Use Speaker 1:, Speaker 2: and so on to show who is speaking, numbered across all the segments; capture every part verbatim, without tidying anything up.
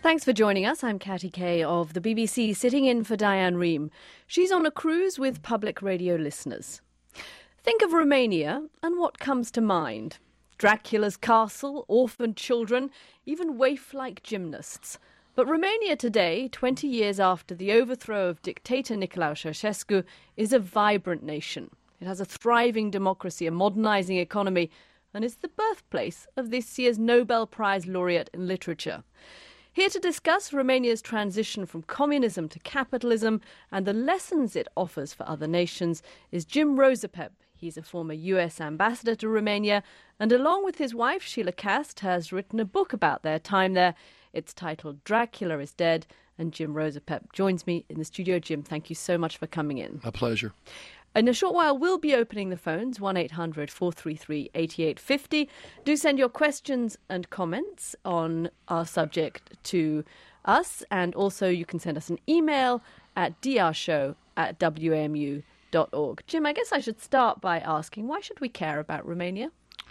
Speaker 1: Thanks for joining us. I'm Katty Kay of the B B C, sitting in for Diane Rehm. She's on a cruise with public radio listeners. Think of Romania and what comes to mind? Dracula's castle, orphaned children, even waif-like gymnasts. But Romania today, twenty years after the overthrow of dictator Nicolae Ceausescu, is a vibrant nation. It has a thriving democracy, a modernising economy, and is the birthplace of this year's Nobel Prize laureate in literature. Here to discuss Romania's transition from communism to capitalism and the lessons it offers for other nations is Jim Rosapep. He's a former U S ambassador to Romania, and along with his wife, Sheila Kast, has written a book about their time there. It's titled Dracula is Dead, and Jim Rosapep joins me in the studio. Jim, thank you so much for coming in.
Speaker 2: A pleasure.
Speaker 1: In a short while, we'll be opening the phones, one eight hundred four three three eight eight five zero. Do send your questions and comments on our subject to us, and also you can send us an email at drshow at w a m u dot org. Jim, I guess I should start by asking, why should we care about Romania?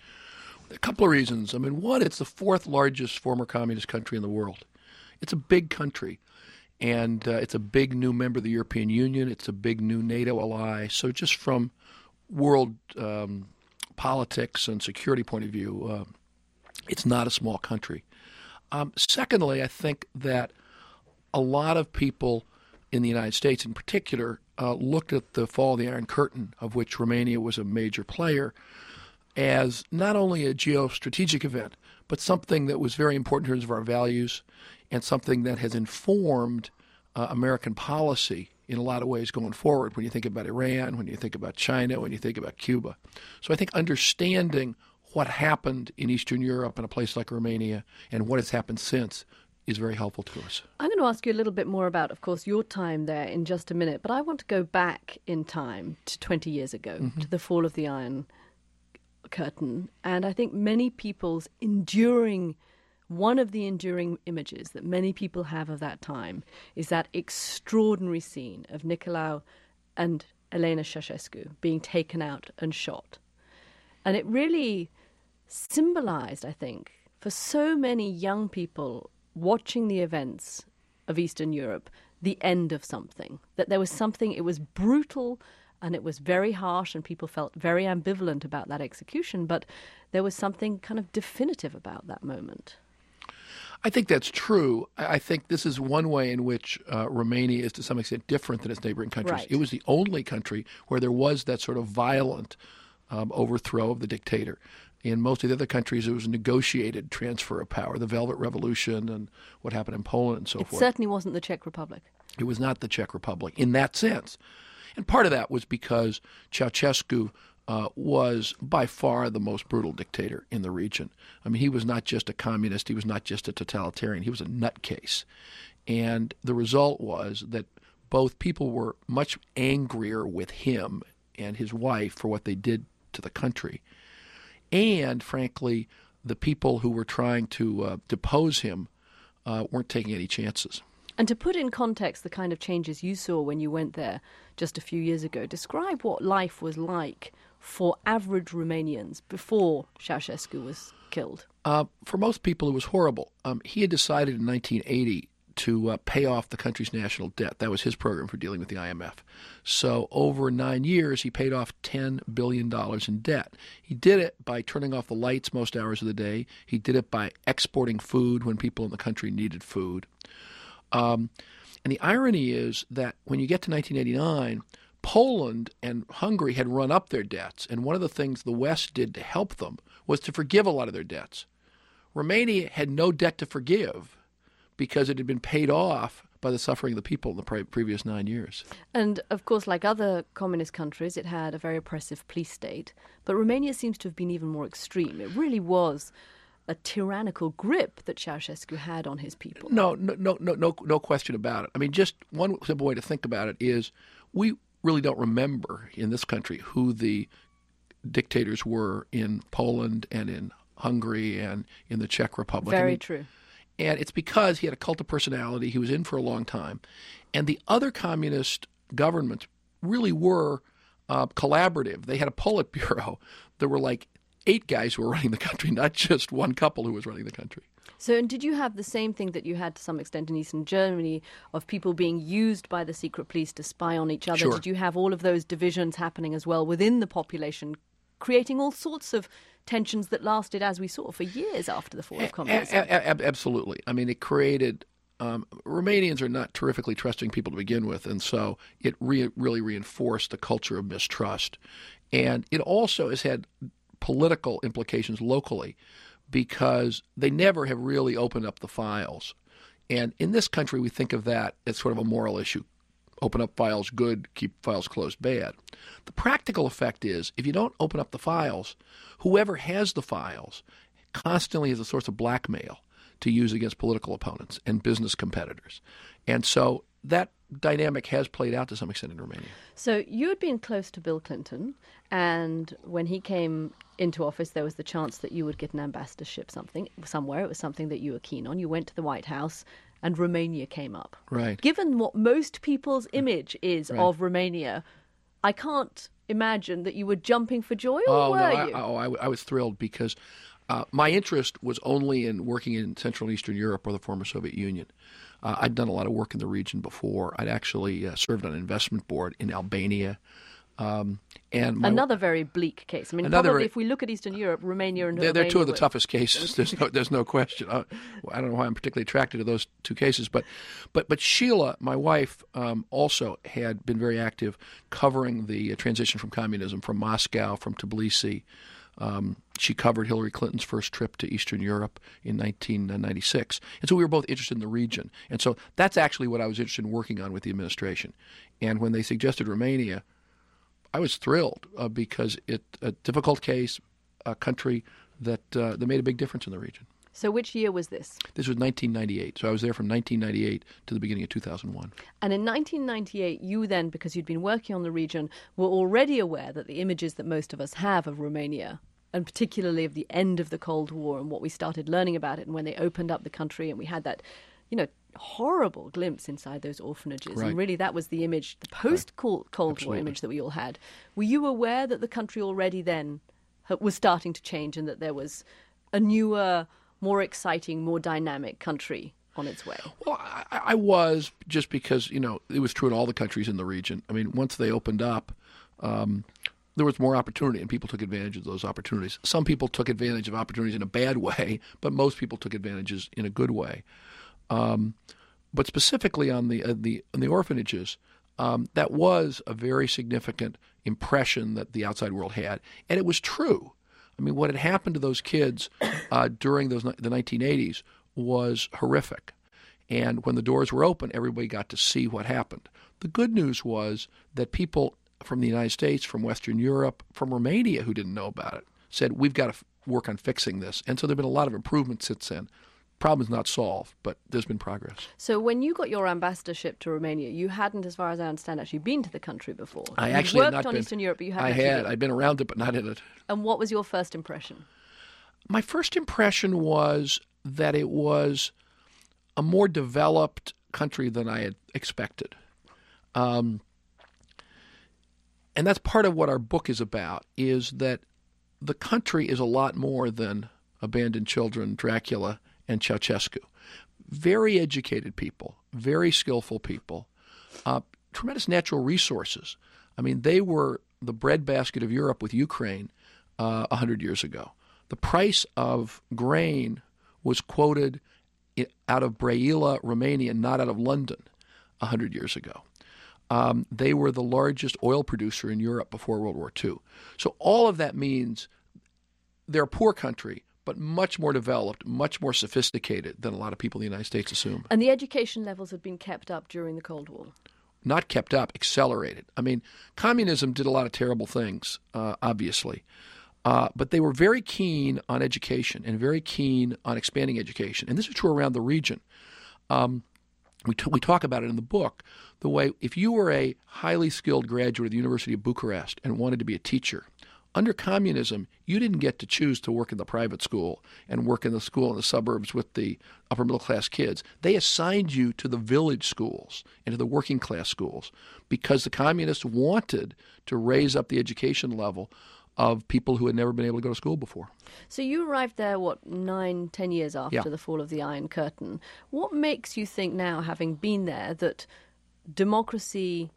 Speaker 2: A couple of reasons. I mean, one, it's the fourth largest former communist country in the world. It's a big country. And uh, it's a big new member of the European Union. It's a big new NATO ally. So just from world um, politics and security point of view, uh, it's not a small country. Um, secondly, I think that a lot of people in the United States in particular uh, looked at the fall of the Iron Curtain, of which Romania was a major player, as not only a geostrategic event, but something that was very important in terms of our values and something that has informed uh, American policy in a lot of ways going forward when you think about Iran, when you think about China, when you think about Cuba. So I think understanding what happened in Eastern Europe and a place like Romania and what has happened since is very helpful to us.
Speaker 1: I'm going to ask you a little bit more about, of course, your time there in just a minute, but I want to go back in time to twenty years ago, mm-hmm. to the fall of the Iron Curtain. And I think many people's enduring One of the enduring images that many people have of that time is that extraordinary scene of Nicolae and Elena Ceausescu being taken out and shot. And it really symbolized, I think, for so many young people watching the events of Eastern Europe, the end of something. That there was something, it was brutal and it was very harsh and people felt very ambivalent about that execution, but there was something kind of definitive about that moment.
Speaker 2: I think that's true. I think this is one way in which uh, Romania is to some extent different than its neighboring countries.
Speaker 1: Right.
Speaker 2: It was the only country where there was that sort of violent um, overthrow of the dictator. In most of the other countries, it was a negotiated transfer of power, the Velvet Revolution and what happened in Poland and so
Speaker 1: it
Speaker 2: forth.
Speaker 1: It certainly wasn't the Czech Republic.
Speaker 2: It was not the Czech Republic in that sense. And part of that was because Ceausescu Uh, was by far the most brutal dictator in the region. I mean, he was not just a communist. He was not just a totalitarian. He was a nutcase. And the result was that both people were much angrier with him and his wife for what they did to the country. And, frankly, the people who were trying to uh, depose him uh, weren't taking any chances.
Speaker 1: And to put in context the kind of changes you saw when you went there just a few years ago, describe what life was like for average Romanians before Ceausescu was killed.
Speaker 2: Uh, for most people, it was horrible. Um, he had decided in nineteen eighty to uh, pay off the country's national debt. That was his program for dealing with the I M F. So over nine years, he paid off ten billion dollars in debt. He did it by turning off the lights most hours of the day. He did it by exporting food when people in the country needed food. Um, and the irony is that when you get to nineteen eighty-nine, Poland and Hungary had run up their debts, and one of the things the West did to help them was to forgive a lot of their debts. Romania had no debt to forgive because it had been paid off by the suffering of the people in the pre- previous nine years.
Speaker 1: And, of course, like other communist countries, it had a very oppressive police state. But Romania seems to have been even more extreme. It really was a tyrannical grip that Ceausescu had on his people.
Speaker 2: No, no, no, no, no, no question about it. I mean, just one simple way to think about it is we really don't remember in this country who the dictators were in Poland and in Hungary and in the Czech Republic.
Speaker 1: Very
Speaker 2: I mean,
Speaker 1: true.
Speaker 2: And it's because he had a cult of personality. He was in for a long time. And the other communist governments really were uh, collaborative. They had a Politburo. There were like eight guys who were running the country, not just one couple who was running the country.
Speaker 1: So, and did you have the same thing that you had to some extent in Eastern Germany of people being used by the secret police to spy on each other?
Speaker 2: Sure.
Speaker 1: Did you have all of those divisions happening as well within the population, creating all sorts of tensions that lasted, as we saw, for years after the fall of communism?
Speaker 2: A- a- a- absolutely. I mean, it created... Um, Romanians are not terrifically trusting people to begin with, and so it re- really reinforced the culture of mistrust. And it also has had political implications locally because they never have really opened up the files. And in this country, we think of that as sort of a moral issue. Open up files good, keep files closed bad. The practical effect is if you don't open up the files, whoever has the files constantly is a source of blackmail to use against political opponents and business competitors. And so that dynamic has played out to some extent in Romania.
Speaker 1: So you had been close to Bill Clinton, and when he came into office, there was the chance that you would get an ambassadorship something somewhere. It was something that you were keen on. You went to the White House, and Romania came up.
Speaker 2: Right.
Speaker 1: Given what most people's image is
Speaker 2: right.
Speaker 1: of Romania, I can't imagine that you were jumping for joy, or
Speaker 2: oh,
Speaker 1: were
Speaker 2: no,
Speaker 1: you?
Speaker 2: I, oh, I, I was thrilled because uh, my interest was only in working in Central and Eastern Europe or the former Soviet Union. Uh, I'd done a lot of work in the region before. I'd actually uh, served on an investment board in Albania. Um, and my,
Speaker 1: Another very bleak case. I mean,
Speaker 2: Another
Speaker 1: probably
Speaker 2: very,
Speaker 1: if we look at Eastern Europe, Romania and
Speaker 2: they're,
Speaker 1: Albania
Speaker 2: they're two of the
Speaker 1: were...
Speaker 2: toughest cases. There's no, there's no question. I, I don't know why I'm particularly attracted to those two cases, but, but, but Sheila, my wife, um, also had been very active covering the uh, transition from communism from Moscow, from Tbilisi. Um, she covered Hillary Clinton's first trip to Eastern Europe in nineteen ninety-six. And so we were both interested in the region. And so that's actually what I was interested in working on with the administration. And when they suggested Romania, I was thrilled uh, because it's a difficult case, a country that, uh, that made a big difference in the region.
Speaker 1: So which year was this?
Speaker 2: This was nineteen ninety-eight. So I was there from nineteen ninety-eight to the beginning of two thousand one.
Speaker 1: And in nineteen ninety-eight, you then, because you'd been working on the region, were already aware that the images that most of us have of Romania, and particularly of the end of the Cold War and what we started learning about it and when they opened up the country and we had that, you know, horrible glimpse inside those orphanages.
Speaker 2: Right.
Speaker 1: And really that was the image, the post-Cold War
Speaker 2: Absolutely.
Speaker 1: image that we all had. Were you aware that the country already then was starting to change and that there was a newer, more exciting, more dynamic country on its way?
Speaker 2: Well, I, I was, just because, you know, it was true in all the countries in the region. I mean, once they opened up, um, there was more opportunity, and people took advantage of those opportunities. Some people took advantage of opportunities in a bad way, but most people took advantages in a good way. Um, but specifically on the, uh, the, on the orphanages, um, that was a very significant impression that the outside world had, and it was true. I mean, what had happened to those kids uh, during those the nineteen eighties was horrific. And when the doors were open, everybody got to see what happened. The good news was that people from the United States, from Western Europe, from Romania who didn't know about it, said, we've got to f- work on fixing this. And so there have been a lot of improvements since then. Problem is not solved, but there's been progress.
Speaker 1: So when you got your ambassadorship to Romania, you hadn't, as far as I understand, actually been to the country before.
Speaker 2: I
Speaker 1: You'd
Speaker 2: actually had
Speaker 1: worked
Speaker 2: not
Speaker 1: on
Speaker 2: been.
Speaker 1: Eastern Europe, but you hadn't
Speaker 2: I
Speaker 1: actually
Speaker 2: had.
Speaker 1: been.
Speaker 2: I'd been around it, but not in it.
Speaker 1: And what was your first impression?
Speaker 2: My first impression was that it was a more developed country than I had expected. Um, and that's part of what our book is about, is that the country is a lot more than abandoned children, Dracula, and Ceausescu. Very educated people, very skillful people, uh, tremendous natural resources. I mean, they were the breadbasket of Europe with Ukraine uh, one hundred years ago. The price of grain was quoted out of Brăila, Romania, not out of London one hundred years ago. Um, they were the largest oil producer in Europe before World War Two. So all of that means they're a poor country, but much more developed, much more sophisticated than a lot of people in the United States assume.
Speaker 1: And the education levels had been kept up during the Cold War?
Speaker 2: Not kept up, accelerated. I mean, communism did a lot of terrible things, uh, obviously. Uh, but they were very keen on education and very keen on expanding education. And this is true around the region. Um, we, t- we talk about it in the book, the way if you were a highly skilled graduate of the University of Bucharest and wanted to be a teacher, under communism, you didn't get to choose to work in the private school and work in the school in the suburbs with the upper middle class kids. They assigned you to the village schools and to the working class schools because the communists wanted to raise up the education level of people who had never been able to go to school before.
Speaker 1: So you arrived there, what, nine, ten years after
Speaker 2: Yeah.
Speaker 1: the fall of the Iron Curtain. What makes you think now, having been there, that democracy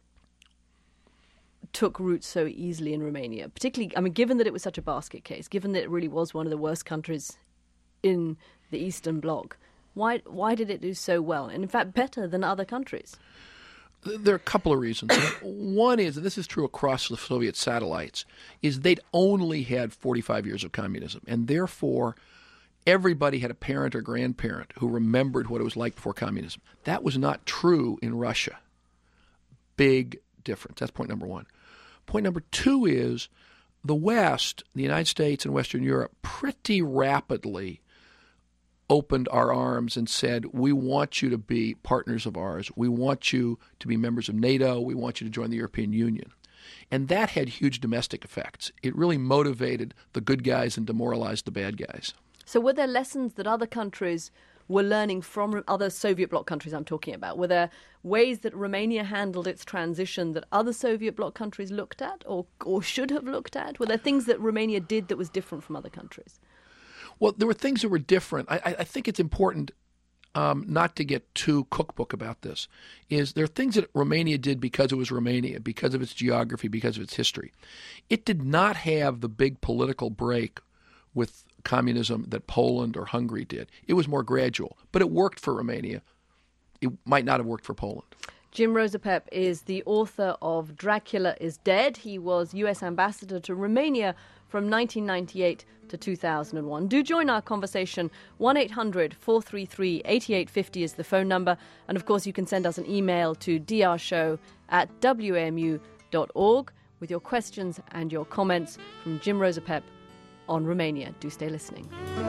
Speaker 1: took root so easily in Romania? Particularly, I mean, given that it was such a basket case, given that it really was one of the worst countries in the Eastern Bloc, why why did it do so well? And in fact, better than other countries?
Speaker 2: There are a couple of reasons. One is, and this is true across the Soviet satellites, is they'd only had forty-five years of communism, and therefore everybody had a parent or grandparent who remembered what it was like before communism. That was not true in Russia. Big difference. That's point number one. Point number two is the West, the United States and Western Europe, pretty rapidly opened our arms and said, we want you to be partners of ours. We want you to be members of NATO. We want you to join the European Union. And that had huge domestic effects. It really motivated the good guys and demoralized the bad guys.
Speaker 1: So were there lessons that other countries were learning from other Soviet bloc countries I'm talking about? Were there ways that Romania handled its transition that other Soviet bloc countries looked at or, or should have looked at? Were there things that Romania did that was different from other countries?
Speaker 2: Well, there were things that were different. I, I think it's important um, not to get too cookbook about this. Is there are things that Romania did because it was Romania, because of its geography, because of its history. It did not have the big political break with communism that Poland or Hungary did. It was more gradual, but it worked for Romania. It might not have worked for Poland.
Speaker 1: Jim Rosapep is the author of Dracula is Dead. He was U S ambassador to Romania from nineteen ninety-eight to two thousand one. Do join our conversation. one eight hundred four three three eight eight five zero is the phone number. And of course, you can send us an email to d r show at w a m u dot org with your questions and your comments from Jim Rosapep on Romania. Do stay listening.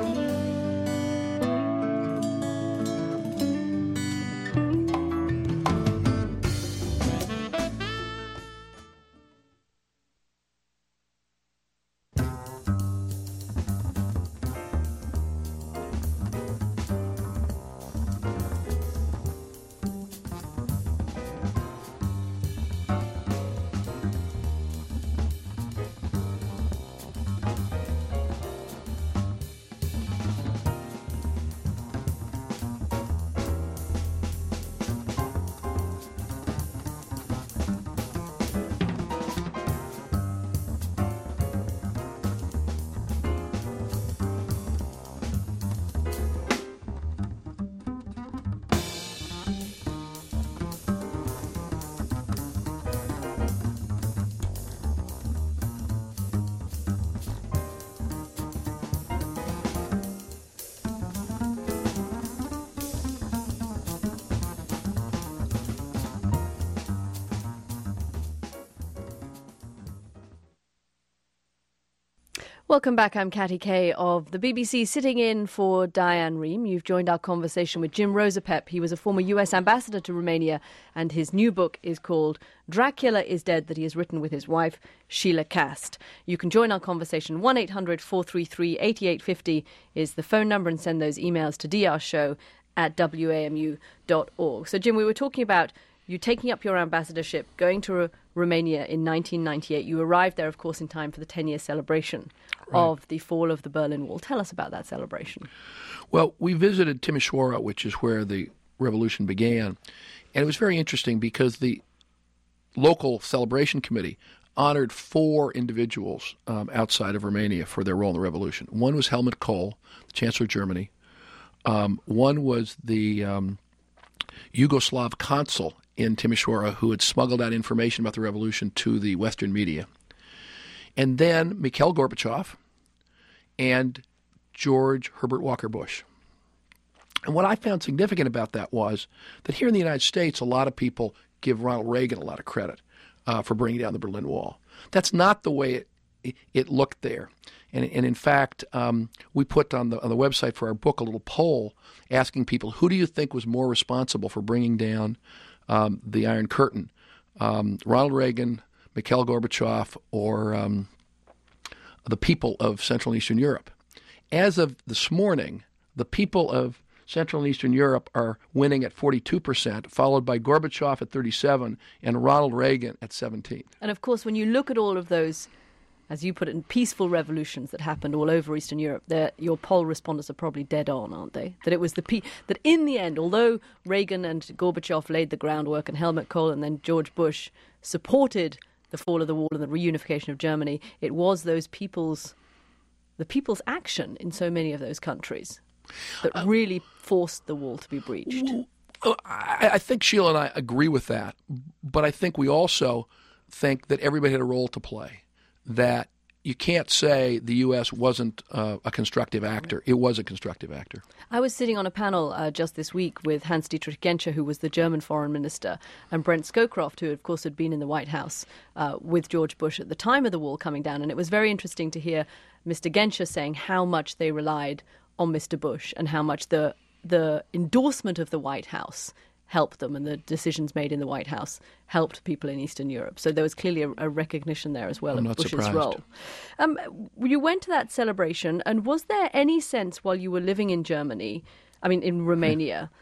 Speaker 1: Welcome back. I'm Katty Kay of the B B C, sitting in for Diane Rehm. You've joined our conversation with Jim Rosapep. He was a former U S ambassador to Romania, and his new book is called Dracula is Dead, that he has written with his wife, Sheila Kast. You can join our conversation. one eight hundred four three three eight eight five zero is the phone number, and send those emails to d r show at w a m u dot org. So, Jim, we were talking about you taking up your ambassadorship, going to R- Romania in nineteen ninety-eight. You arrived there, of course, in time for the ten-year celebration right. of the fall of the Berlin Wall. Tell us about that celebration.
Speaker 2: Well, we visited Timișoara, which is where the revolution began, and it was very interesting because the local celebration committee honored four individuals um, outside of Romania for their role in the revolution. One was Helmut Kohl, the Chancellor of Germany. Um, one was the um, Yugoslav consul in Timișoara who had smuggled out information about the revolution to the Western media. And then Mikhail Gorbachev and George Herbert Walker Bush. And what I found significant about that was that here in the United States, a lot of people give Ronald Reagan a lot of credit uh, for bringing down the Berlin Wall. That's not the way it, it looked there. And, and in fact, um, we put on the on the website for our book a little poll asking people, who do you think was more responsible for bringing down um, the Iron Curtain? Um, Ronald Reagan, Mikhail Gorbachev, or um, the people of Central and Eastern Europe? As of this morning, the people of Central and Eastern Europe are winning at forty-two percent, followed by Gorbachev at thirty-seven and Ronald Reagan at seventeen.
Speaker 1: And of course, when you look at all of those as you put it, peaceful revolutions that happened all over Eastern Europe, your poll respondents are probably dead on, aren't they? That it was the pe- that in the end, although Reagan and Gorbachev laid the groundwork and Helmut Kohl and then George Bush supported the fall of the wall and the reunification of Germany, it was those people's, the people's action in so many of those countries that uh, really forced the wall to be breached.
Speaker 2: I, I think Sheila and I agree with that, but I think we also think that everybody had a role to play, that you can't say the U S wasn't uh, a constructive actor. It was a constructive actor.
Speaker 1: I was sitting on a panel uh, just this week with Hans-Dietrich Genscher, who was the German foreign minister, and Brent Scowcroft, who, of course, had been in the White House uh, with George Bush at the time of the wall coming down. And it was very interesting to hear Mister Genscher saying how much they relied on Mister Bush and how much the the endorsement of the White House helped them, and the decisions made in the White House helped people in Eastern Europe. So there was clearly a, a recognition there as well
Speaker 2: I'm
Speaker 1: of
Speaker 2: not
Speaker 1: Bush's
Speaker 2: surprised.
Speaker 1: role. Um, you went to that celebration, and was there any sense while you were living in Germany, I mean in Romania,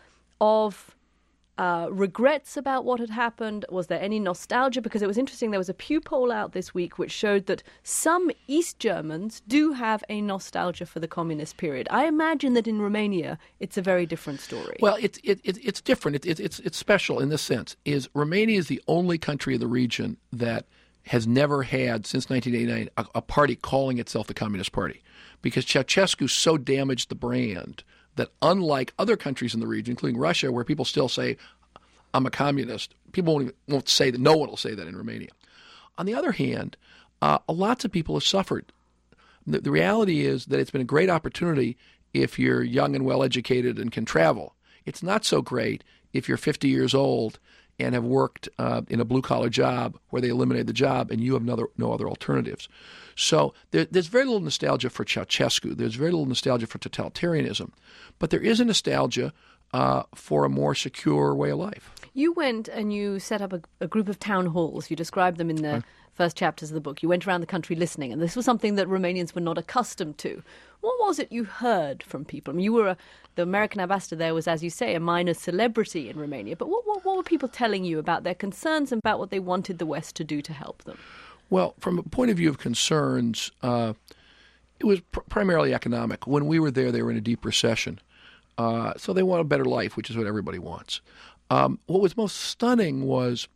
Speaker 1: of uh, regrets about what had happened? Was there any nostalgia? Because it was interesting, there was a Pew poll out this week which showed that some East Germans do have a nostalgia for the communist period. I imagine that in Romania it's a very different story.
Speaker 2: Well, it's it, it, it's different. It, it, it's it's special in this sense. Is Romania is the only country in the region that has never had, since nineteen eighty-nine, a, a party calling itself the Communist Party, because Ceausescu so damaged the brand that, unlike other countries in the region, including Russia, where people still say, I'm a communist, people won't, even, won't say that. No one will say that in Romania. On the other hand, uh, lots of people have suffered. The, the reality is that it's been a great opportunity if you're young and well-educated and can travel. It's not so great if you're fifty years old and have worked uh, in a blue-collar job where they eliminated the job and you have no other, no other alternatives. So there, there's very little nostalgia for Ceausescu. There's very little nostalgia for totalitarianism. But there is a nostalgia uh, for a more secure way of life.
Speaker 1: You went and you set up a, a group of town halls. You described them in the right. first chapters of the book. You went around the country listening, and this was something that Romanians were not accustomed to. What was it you heard from people? I mean, you were a, the American ambassador there was, as you say, a minor celebrity in Romania. But what, what, what were people telling you about their concerns and about what they wanted the West to do to help them?
Speaker 2: Well, from a point of view of concerns, uh, it was pr- primarily economic. When we were there, they were in a deep recession. Uh, so they want a better life, which is what everybody wants. Um, what was most stunning was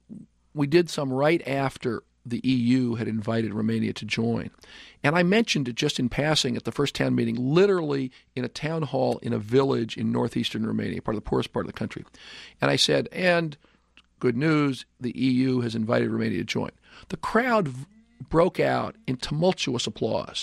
Speaker 2: we did some right after the E U had invited Romania to join. And I mentioned it just in passing at the first town meeting, literally in a town hall in a village in northeastern Romania, part of the poorest part of the country. And I said, and good news, the E U has invited Romania to join. The crowd v- broke out in tumultuous applause.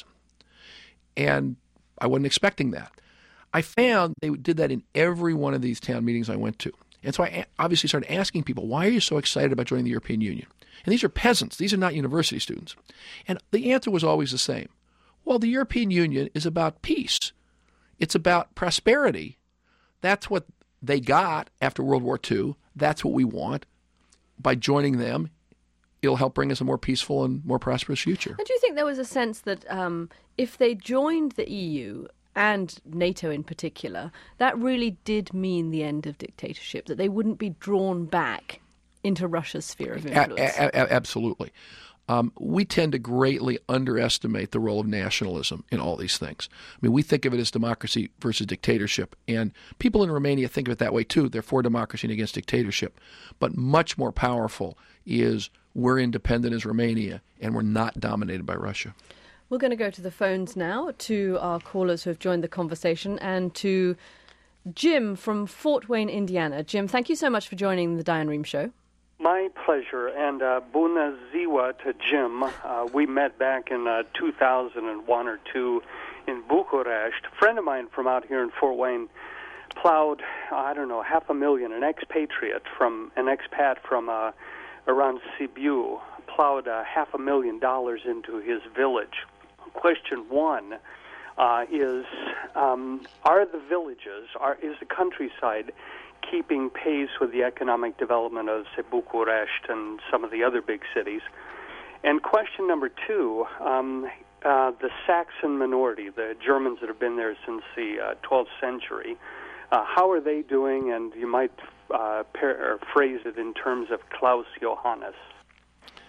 Speaker 2: And I wasn't expecting that. I found they did that in every one of these town meetings I went to. And so I obviously started asking people, why are you so excited about joining the European Union? And these are peasants. These are not university students. And the answer was always the same. Well, the European Union is about peace. It's about prosperity. That's what they got after World War Two. That's what we want. By joining them, it'll help bring us a more peaceful and more prosperous future.
Speaker 1: And do you think there was a sense that um, if they joined the E U, and NATO in particular, that really did mean the end of dictatorship, that they wouldn't be drawn back into Russia's sphere of influence?
Speaker 2: A- a- absolutely. Um, we tend to greatly underestimate the role of nationalism in all these things. I mean, we think of it as democracy versus dictatorship, and people in Romania think of it that way too. They're for democracy and against dictatorship. But much more powerful is we're independent as Romania, and we're not dominated by Russia.
Speaker 1: We're going to go to the phones now to our callers who have joined the conversation, and to Jim from Fort Wayne, Indiana. Jim, thank you so much for joining the Diane Rehm Show.
Speaker 3: My pleasure, and uh, Bună ziua to Jim. Uh, we met back in uh, two thousand one or two in Bucharest. A friend of mine from out here in Fort Wayne plowed, I don't know, half a million, an expatriate from, an expat from uh, around Sibiu, plowed uh, half a million dollars into his village. Question one uh, is, um, are the villages, are, is the countryside keeping pace with the economic development of, say, Bucharest and some of the other big cities? And question number two, um, uh, the Saxon minority, the Germans that have been there since the uh, twelfth century, uh, how are they doing? And you might uh, paraphrase it in terms of Klaus Johannes.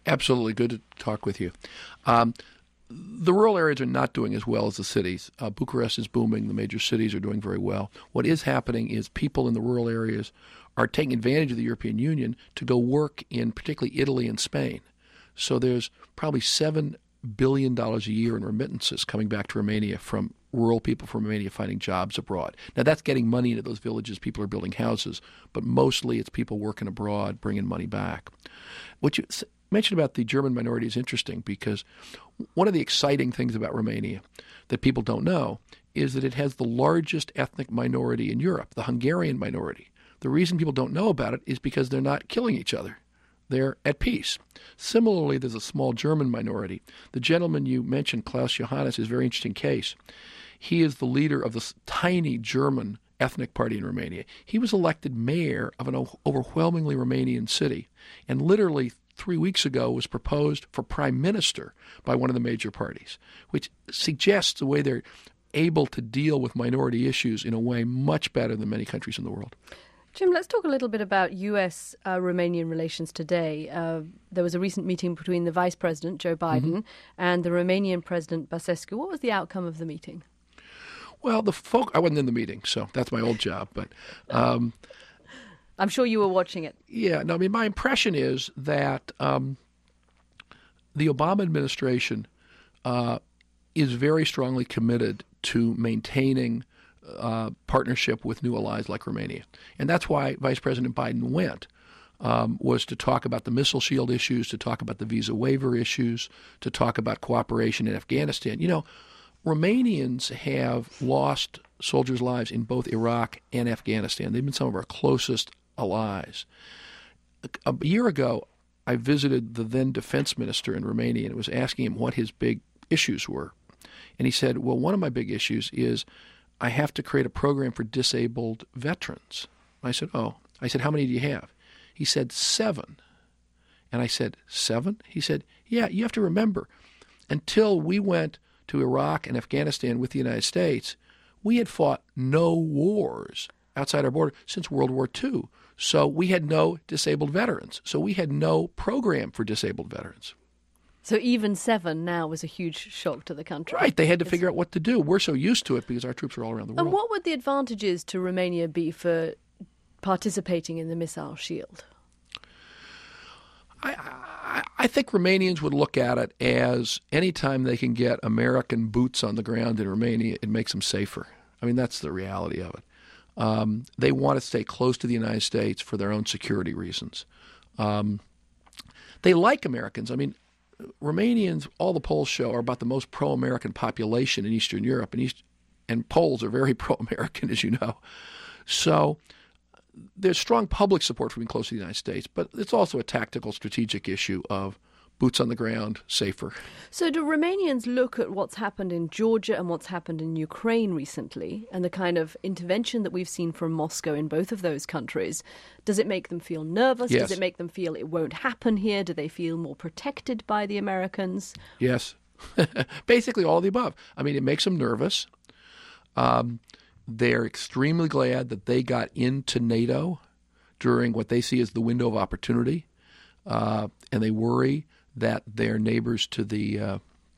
Speaker 2: Absolutely. Good to talk with you. Um, the rural areas are not doing as well as the cities. Uh, Bucharest is booming. The major cities are doing very well. What is happening is people in the rural areas are taking advantage of the European Union to go work in particularly Italy and Spain. So there's probably seven billion dollars a year in remittances coming back to Romania from rural people from Romania finding jobs abroad. Now, that's getting money into those villages. People are building houses, but mostly it's people working abroad, bringing money back. What you mentioned about the German minority is interesting because one of the exciting things about Romania that people don't know is that it has the largest ethnic minority in Europe, the Hungarian minority. The reason people don't know about it is because they're not killing each other. They're at peace. Similarly, there's a small German minority. The gentleman you mentioned, Klaus Johannes, is a very interesting case. He is the leader of this tiny German ethnic party in Romania. He was elected mayor of an overwhelmingly Romanian city, and literally three weeks ago was proposed for prime minister by one of the major parties, which suggests the way they're able to deal with minority issues in a way much better than many countries in the world.
Speaker 1: Jim, let's talk a little bit about U S uh, Romanian relations today. Uh, there was a recent meeting between the Vice President, Joe Biden, mm-hmm. and the Romanian President, Basescu. What was the outcome of the meeting?
Speaker 2: Well, the folk, I wasn't in the meeting, so that's my old job. But um,
Speaker 1: I'm sure you were watching it.
Speaker 2: Yeah, no, I mean, my impression is that um, the Obama administration uh, is very strongly committed to maintaining Uh, partnership with new allies like Romania. And that's why Vice President Biden went, um, was to talk about the missile shield issues, to talk about the visa waiver issues, to talk about cooperation in Afghanistan. You know, Romanians have lost soldiers' lives in both Iraq and Afghanistan. They've been some of our closest allies. A, a year ago, I visited the then defense minister in Romania and was asking him what his big issues were. And he said, well, one of my big issues is I have to create a program for disabled veterans. I said, oh. I said, how many do you have? He said, seven. And I said, seven? He said, yeah, you have to remember, until we went to Iraq and Afghanistan with the United States, we had fought no wars outside our border since World War Two. So we had no disabled veterans. So we had no program for disabled veterans.
Speaker 1: So even seven now was a huge shock to the country.
Speaker 2: Right. They had to figure out what to do. We're so used to it because our troops are all around the world.
Speaker 1: And what would the advantages to Romania be for participating in the missile shield?
Speaker 2: I, I, I think Romanians would look at it as anytime they can get American boots on the ground in Romania, it makes them safer. I mean, that's the reality of it. Um, they want to stay close to the United States for their own security reasons. Um, they like Americans. I mean, Romanians, all the polls show, are about the most pro-American population in Eastern Europe, and East, and Poles are very pro-American, as you know. So there's strong public support for being close to the United States, but it's also a tactical, strategic issue of boots on the ground, safer.
Speaker 1: So do Romanians look at what's happened in Georgia and what's happened in Ukraine recently and the kind of intervention that we've seen from Moscow in both of those countries? Does it make them feel nervous?
Speaker 2: Yes.
Speaker 1: Does it make them feel it won't happen here? Do they feel more protected by the Americans?
Speaker 2: Yes. Basically all of the above. I mean, it makes them nervous. Um, they're extremely glad that they got into NATO during what they see as the window of opportunity, uh, and they worry that their neighbors to the uh,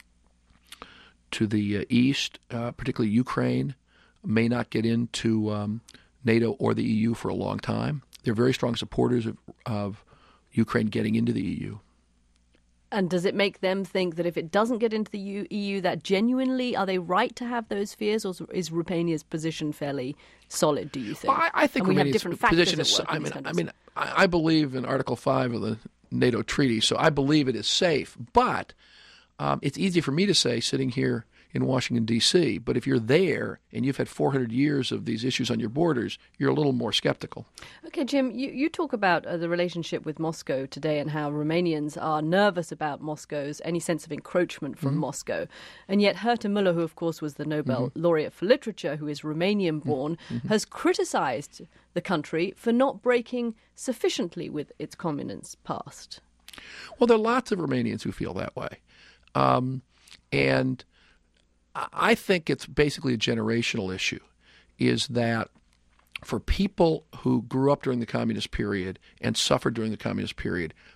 Speaker 2: to the uh, east, uh, particularly Ukraine, may not get into um, NATO or the E U for a long time. They're very strong supporters of, of Ukraine getting into the E U.
Speaker 1: And does it make them think that if it doesn't get into the E U, that genuinely, are they right to have those fears, or is Romania's position fairly solid, do you think?
Speaker 2: Well, I, I think
Speaker 1: and we
Speaker 2: Romania's
Speaker 1: have different factors
Speaker 2: position
Speaker 1: at
Speaker 2: is,
Speaker 1: work
Speaker 2: I
Speaker 1: in
Speaker 2: mean,
Speaker 1: these
Speaker 2: I
Speaker 1: countries.
Speaker 2: mean, I, I believe in Article five of the NATO treaty, so I believe it is safe. But um, it's easy for me to say sitting here in Washington, D C, but if you're there and you've had four hundred years of these issues on your borders, you're a little more skeptical.
Speaker 1: Okay, Jim, you, you talk about uh, the relationship with Moscow today and how Romanians are nervous about Moscow's, any sense of encroachment from mm-hmm. Moscow. And yet Herta Müller, who of course was the Nobel mm-hmm. laureate for literature, who is Romanian-born, mm-hmm. has criticized the country for not breaking sufficiently with its communist past.
Speaker 2: Well, there are lots of Romanians who feel that way. Um, and I think it's basically a generational issue, is that for people who grew up during the communist period and suffered during the communist period,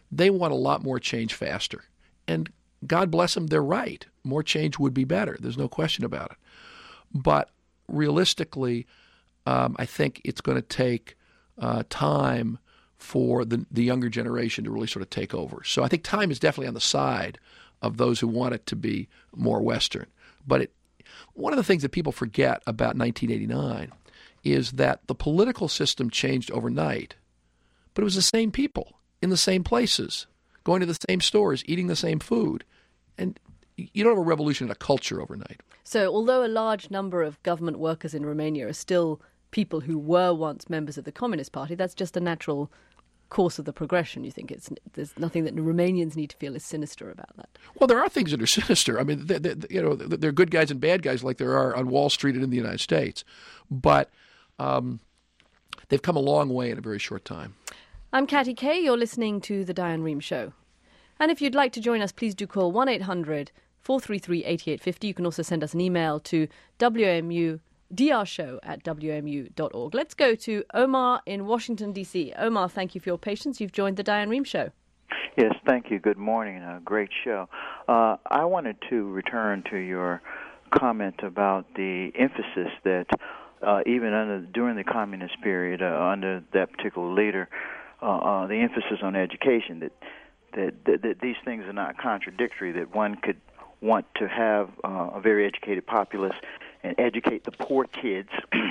Speaker 2: They want a lot more change faster. And God bless them, they're right. More change would be better. There's no question about it. But realistically, um, I think it's going to take uh, time for the, the younger generation to really sort of take over. So I think time is definitely on the side of those who want it to be more Western. But it, one of the things that people forget about nineteen eighty-nine is that the political system changed overnight, but it was the same people in the same places, going to the same stores, eating the same food. And you don't have a revolution in a culture overnight.
Speaker 1: So although a large number of government workers in Romania are still people who were once members of the Communist Party, that's just a natural course of the progression. You think it's there's nothing that the Romanians need to feel is sinister about that? Well,
Speaker 2: there are things that are sinister. I mean, they're, they're, you know, there are good guys and bad guys like there are on Wall Street and in the United States. But um, they've come a long way in a very short time.
Speaker 1: I'm Katty Kay. You're listening to The Diane Rehm Show. And if you'd like to join us, please do call one eight hundred four three three eight eight five zero. You can also send us an email to W M U D R show at W M U dot org. Let's go to Omar in Washington, D C. Omar, thank you for your patience. You've joined the Diane Rehm Show.
Speaker 4: Yes, thank you. Good morning. A great show. Uh, I wanted to return to your comment about the emphasis that uh, even under during the communist period, uh, under that particular leader, uh, uh, the emphasis on education, that, that, that, that these things are not contradictory, that one could want to have uh, a very educated populace and educate the poor kids,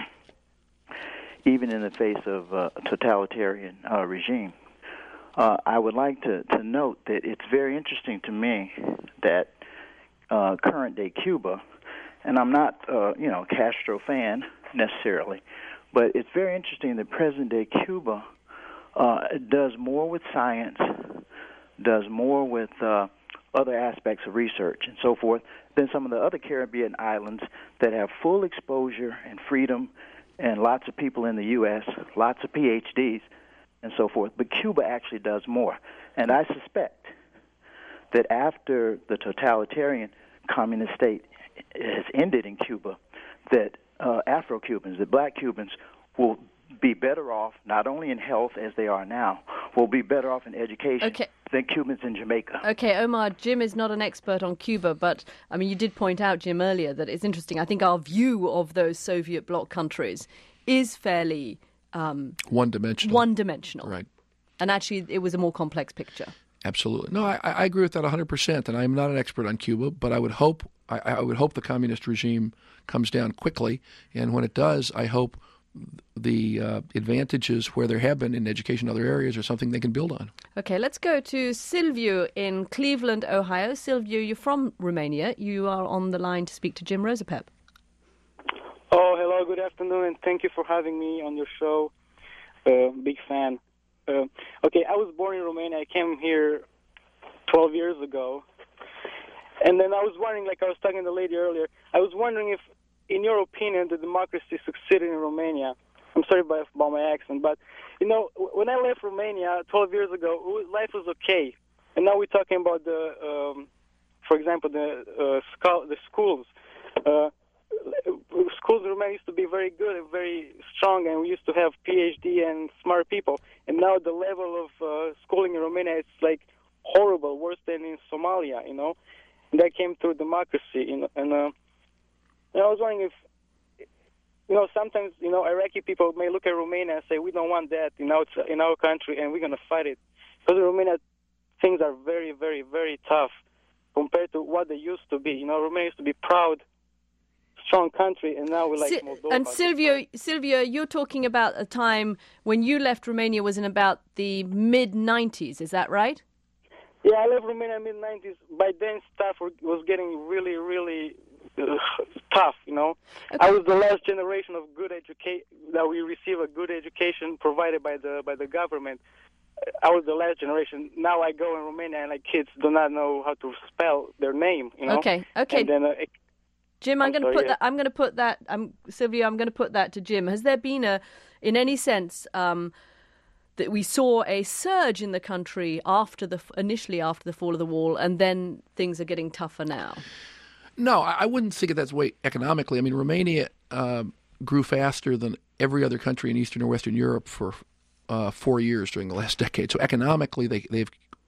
Speaker 4: even in the face of uh, a totalitarian uh, regime. Uh, I would like to, to note that it's very interesting to me that uh, current-day Cuba, and I'm not, uh, you know, a Castro fan necessarily, but it's very interesting that present-day Cuba uh, does more with science, does more with uh, other aspects of research and so forth than some of the other Caribbean islands that have full exposure and freedom and lots of people in the U S, lots of P H Ds and so forth. But Cuba actually does more. And I suspect that after the totalitarian communist state has ended in Cuba, that uh, Afro-Cubans, that black Cubans will be better off, not only in health as they are now, will be better off in education
Speaker 1: okay.
Speaker 4: than Cubans in Jamaica.
Speaker 1: Okay, Omar, Jim is not an expert on Cuba, but, I mean, you did point out, Jim, earlier that it's interesting. I think our view of those Soviet bloc countries is fairly... Um,
Speaker 2: one-dimensional.
Speaker 1: One-dimensional.
Speaker 2: Right.
Speaker 1: And actually, it was a more complex picture.
Speaker 2: Absolutely. No, I, I agree with that one hundred percent, and I'm not an expert on Cuba, but I would hope I, I would hope the communist regime comes down quickly, and when it does, I hope the uh, advantages where there have been in education in other areas are something they can build on.
Speaker 1: Okay, let's go to Silvio in Cleveland, Ohio. Silvio, you're from Romania. You are on the line to speak to Jim Rosapep.
Speaker 5: Oh, hello, good afternoon, and thank you for having me on your show. Uh, big fan. Uh, okay, I was born in Romania. I came here twelve years ago. And then I was wondering, like I was talking to the lady earlier, I was wondering if, in your opinion, the democracy succeeded in Romania. I'm sorry about, about my accent, but, you know, when I left Romania twelve years ago, life was okay. And now we're talking about the, um, for example, the uh, sco- the schools. Uh, schools in Romania used to be very good and very strong, and we used to have P H D and smart people. And now the level of uh, schooling in Romania is like horrible, worse than in Somalia, you know. And that came through democracy, you know. And, uh, and I was wondering if, you know, sometimes, you know, Iraqi people may look at Romania and say, we don't want that in our, in our country, and we're going to fight it. Because in Romania, things are very, very, very tough compared to what they used to be. You know, Romania used to be proud, strong country, and now we're like
Speaker 1: Si-
Speaker 5: Moldova.
Speaker 1: And Silvio, Silvio, you're talking about a time when you left Romania was in about the mid nineties, is that right?
Speaker 5: Yeah, I left Romania in the mid nineties. By then, stuff was getting really, really uh, tough, you know. Okay. I was the last generation of good education, that we receive a good education provided by the by the government. I was the last generation. Now I go in Romania and like kids do not know how to spell their name, you know.
Speaker 1: Okay, okay.
Speaker 5: And then, uh, it,
Speaker 1: Jim, I'm, I'm going to put
Speaker 5: yeah.
Speaker 1: that. I'm going to put that. I'm Silvio. I'm going to put that to Jim. Has there been a, in any sense, um, that we saw a surge in the country after the initially after the fall of the wall, and then things are getting tougher now?
Speaker 2: No, I wouldn't think of that way economically. I mean, Romania uh, grew faster than every other country in Eastern or Western Europe for uh, four years during the last decade. So economically, they, they've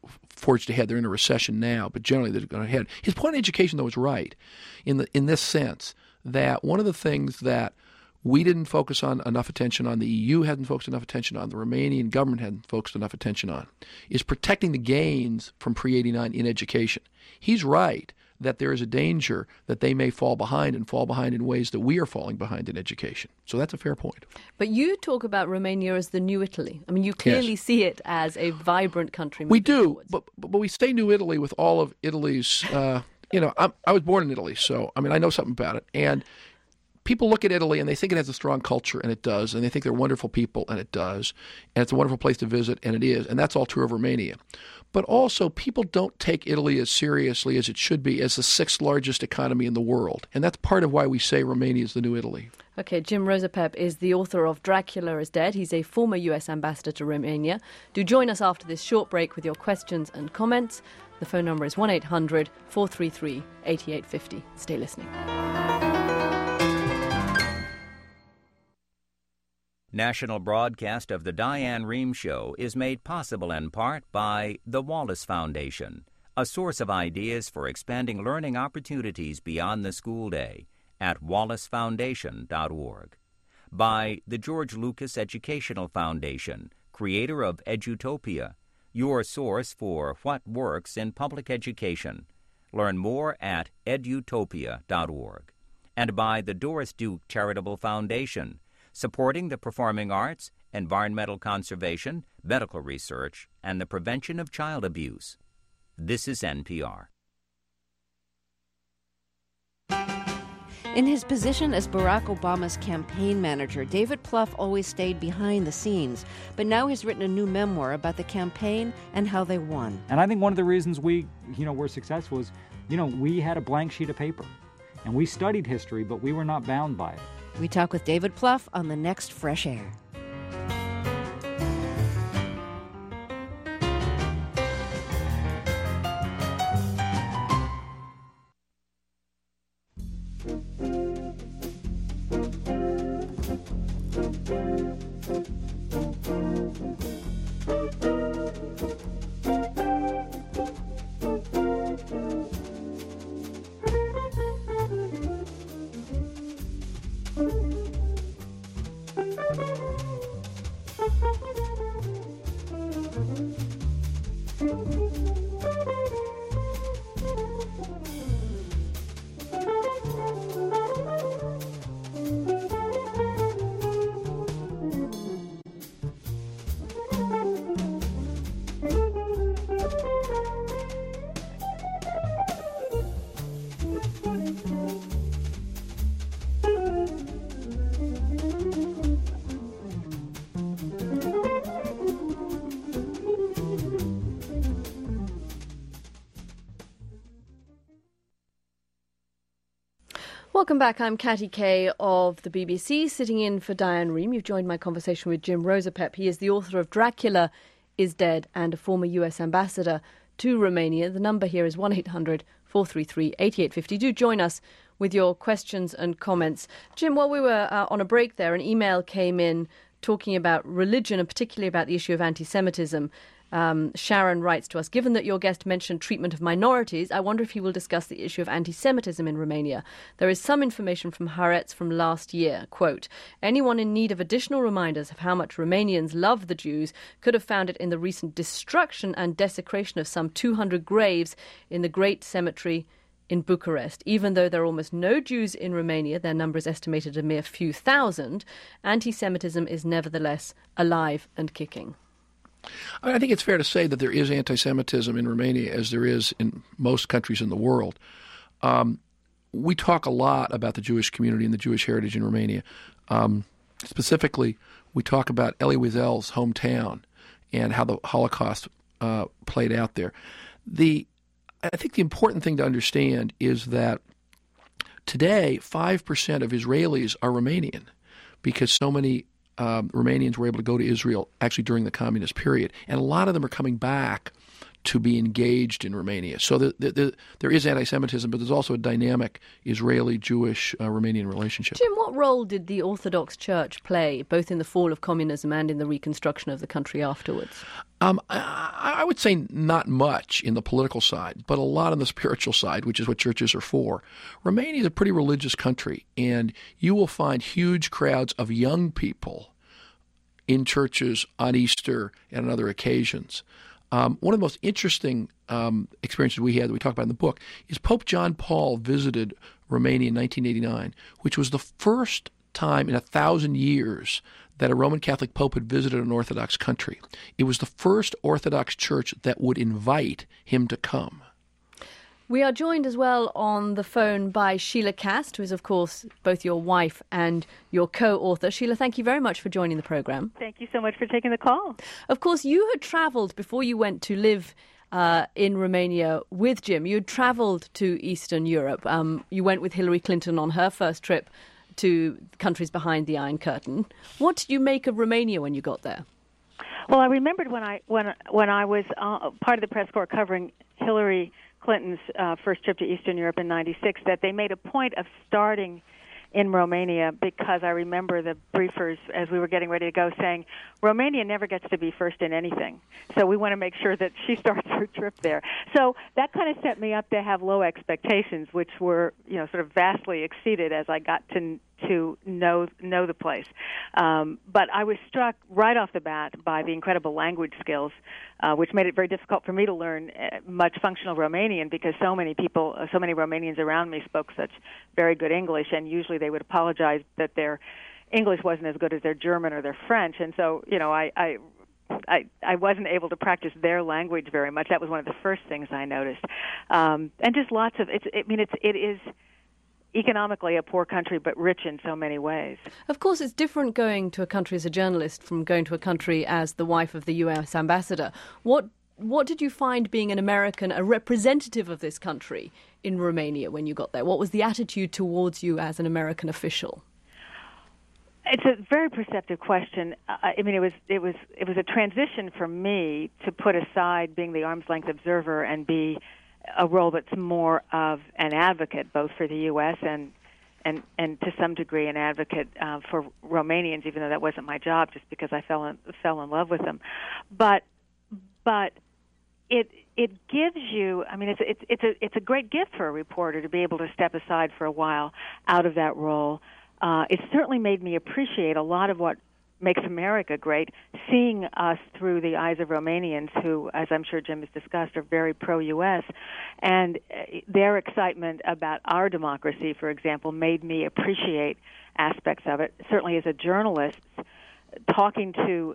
Speaker 2: forged ahead. They're in a recession now, but generally they're going ahead. His point on education, though, is right in the in this sense that one of the things that we didn't focus on enough attention on, the E U hadn't focused enough attention on, the Romanian government hadn't focused enough attention on, is protecting the gains from pre eighty-nine in education. He's right that there is a danger that they may fall behind and fall behind in ways that we are falling behind in education. So that's a fair point.
Speaker 1: But you talk about Romania as the new Italy. I mean, you clearly
Speaker 2: Yes.
Speaker 1: see it as a vibrant country.
Speaker 2: We
Speaker 1: moving
Speaker 2: do,
Speaker 1: forwards.
Speaker 2: but, but but we say New Italy with all of Italy's, uh, you know, I'm, I was born in Italy, so, I mean, I know something about it. And people look at Italy and they think it has a strong culture, and it does, and they think they're wonderful people, and it does, and it's a wonderful place to visit, and it is, and that's all true of Romania. But also, people don't take Italy as seriously as it should be as the sixth largest economy in the world, and that's part of why we say Romania is the new Italy.
Speaker 1: Okay, Jim Rosapep is the author of Dracula is Dead. He's a former U S ambassador to Romania. Do join us after this short break with your questions and comments. The phone number is one eight hundred four three three eight eight five zero. Stay listening.
Speaker 6: National broadcast of the Diane Rehm Show is made possible in part by the Wallace Foundation, a source of ideas for expanding learning opportunities beyond the school day at wallace foundation dot org. By the George Lucas Educational Foundation, creator of Edutopia, your source for what works in public education. Learn more at edutopia dot org. And by the Doris Duke Charitable Foundation, supporting the performing arts, environmental conservation, medical research, and the prevention of child abuse. This is N P R.
Speaker 7: In his position as Barack Obama's campaign manager, David Plouffe always stayed behind the scenes, but now he's written a new memoir about the campaign and how they won.
Speaker 8: And I think one of the reasons we, you know, were successful is, you know, we had a blank sheet of paper, and we studied history, but we were not bound by it.
Speaker 7: We talk with David Plouffe on the next Fresh Air.
Speaker 1: Welcome back. I'm Katty Kay of the B B C, sitting in for Diane Rehm. You've joined my conversation with Jim Rosapep. He is the author of Dracula is Dead and a former U S ambassador to Romania. The number here is one eight hundred four three three eight eight five zero. Do join us with your questions and comments. Jim, while we were uh, on a break there, an email came in talking about religion and particularly about the issue of anti-Semitism. Um, Sharon writes to us, given that your guest mentioned treatment of minorities, I wonder if he will discuss the issue of anti-Semitism in Romania. There is some information from Haaretz from last year. Quote, anyone in need of additional reminders of how much Romanians love the Jews could have found it in the recent destruction and desecration of some two hundred graves in the Great Cemetery in Bucharest. Even though there are almost no Jews in Romania, their number is estimated a mere few thousand, anti-Semitism is nevertheless alive and kicking.
Speaker 2: I think it's fair to say that there is anti-Semitism in Romania, as there is in most countries in the world. Um, we talk a lot about the Jewish community and the Jewish heritage in Romania. Um, specifically, we talk about Elie Wiesel's hometown and how the Holocaust uh, played out there. The I think the important thing to understand is that today, five percent of Israelis are Romanian because so many Um, Romanians were able to go to Israel actually during the communist period. And a lot of them are coming back to be engaged in Romania. So the, the, the, there is anti-Semitism, but there's also a dynamic Israeli-Jewish-Romanian uh, relationship.
Speaker 1: Jim, what role did the Orthodox Church play, both in the fall of communism and in the reconstruction of the country afterwards?
Speaker 2: Um, I, I would say not much in the political side, but a lot on the spiritual side, which is what churches are for. Romania is a pretty religious country, and you will find huge crowds of young people in churches on Easter and on other occasions. Um, one of the most interesting um, experiences we had that we talk about in the book is Pope John Paul visited Romania in nineteen eighty-nine, which was the first time in a thousand years that a Roman Catholic pope had visited an Orthodox country. It was the first Orthodox church that would invite him to come.
Speaker 1: We are joined as well on the phone by Sheila Cast, who is, of course, both your wife and your co-author. Sheila, thank you very much for joining the programme.
Speaker 9: Thank you so much for taking the call.
Speaker 1: Of course, you had travelled before you went to live uh, in Romania with Jim. You had travelled to Eastern Europe. Um, you went with Hillary Clinton on her first trip to countries behind the Iron Curtain. What did you make of Romania when you got there?
Speaker 9: Well, I remembered when I when when I was uh, part of the press corps covering Hillary Clinton's uh, first trip to Eastern Europe in ninety-six, that they made a point of starting in Romania, because I remember the briefers, as we were getting ready to go, saying, Romania never gets to be first in anything, so we want to make sure that she starts her trip there. So that kind of set me up to have low expectations, which were, you know, sort of vastly exceeded as I got to to know know the place. Um, but I was struck right off the bat by the incredible language skills, uh, which made it very difficult for me to learn uh, much functional Romanian, because so many people, uh, so many Romanians around me spoke such very good English, and usually they would apologize that their English wasn't as good as their German or their French. And so, you know, I, I I, I wasn't able to practice their language very much. That was one of the first things I noticed. Um, and just lots of, it's, I mean, it's, it is economically a poor country, but rich in so many ways.
Speaker 1: Of course, it's different going to a country as a journalist from going to a country as the wife of the U S ambassador. What what did you find being an American, a representative of this country in Romania when you got there? What was the attitude towards you as an American official?
Speaker 9: It's a very perceptive question. I mean, it was it was it was a transition for me to put aside being the arm's length observer and be a role that's more of an advocate, both for the U S and and, and to some degree an advocate uh, for Romanians, even though that wasn't my job, just because I fell in, fell in love with them. But but it it gives you, I mean, it's it's it's a it's a great gift for a reporter to be able to step aside for a while out of that role. Uh, it certainly made me appreciate a lot of what makes America great, seeing us through the eyes of Romanians who, as I'm sure Jim has discussed, are very pro-U S, and their excitement about our democracy, for example, made me appreciate aspects of it. Certainly as a journalist, talking to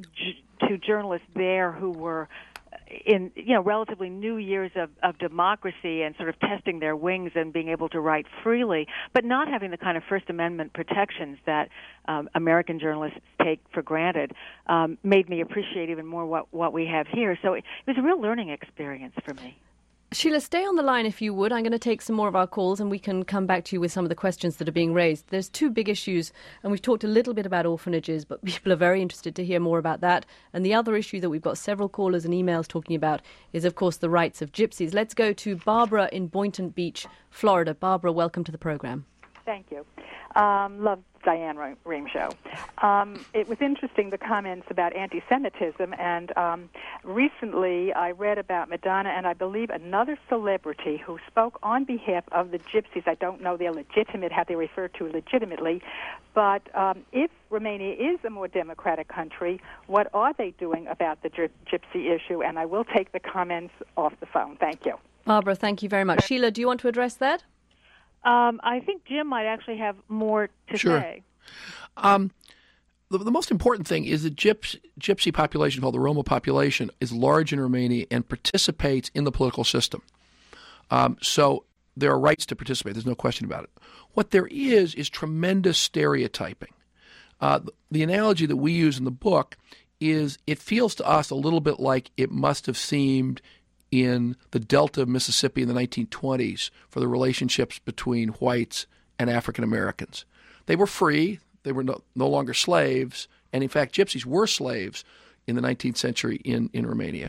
Speaker 9: to journalists there who were in, you know, relatively new years of, of democracy and sort of testing their wings and being able to write freely, but not having the kind of First Amendment protections that um, American journalists take for granted, um, made me appreciate even more what, what we have here. So it, it was a real learning experience for me.
Speaker 1: Sheila, stay on the line if you would. I'm going to take some more of our calls and we can come back to you with some of the questions that are being raised. There's two big issues, and we've talked a little bit about orphanages, but people are very interested to hear more about that. And the other issue that we've got several callers and emails talking about is, of course, the rights of gypsies. Let's go to Barbara in Boynton Beach, Florida. Barbara, welcome to the program.
Speaker 10: Thank you. Um, love Diane Rehm show. Um, it was interesting, the comments about anti-Semitism, and um, recently I read about Madonna and I believe another celebrity who spoke on behalf of the gypsies. I don't know they're legitimate, how they refer to legitimately, but um, if Romania is a more democratic country, what are they doing about the gypsy issue? And I will take the comments off the phone. Thank you.
Speaker 1: Barbara, thank you very much. Sheila, do you want to address that?
Speaker 9: Um, I think Jim might actually have more to
Speaker 2: sure.
Speaker 9: say.
Speaker 2: Um, the, the most important thing is the gyps, gypsy population, called the Roma population, is large in Romania and participates in the political system. Um, so there are rights to participate. There's no question about it. What there is is tremendous stereotyping. Uh, the, the analogy that we use in the book is it feels to us a little bit like it must have seemed in the Delta of Mississippi in the nineteen twenties for the relationships between whites and African Americans. They were free. They were no, no longer slaves. And in fact, gypsies were slaves in the nineteenth century in, in Romania.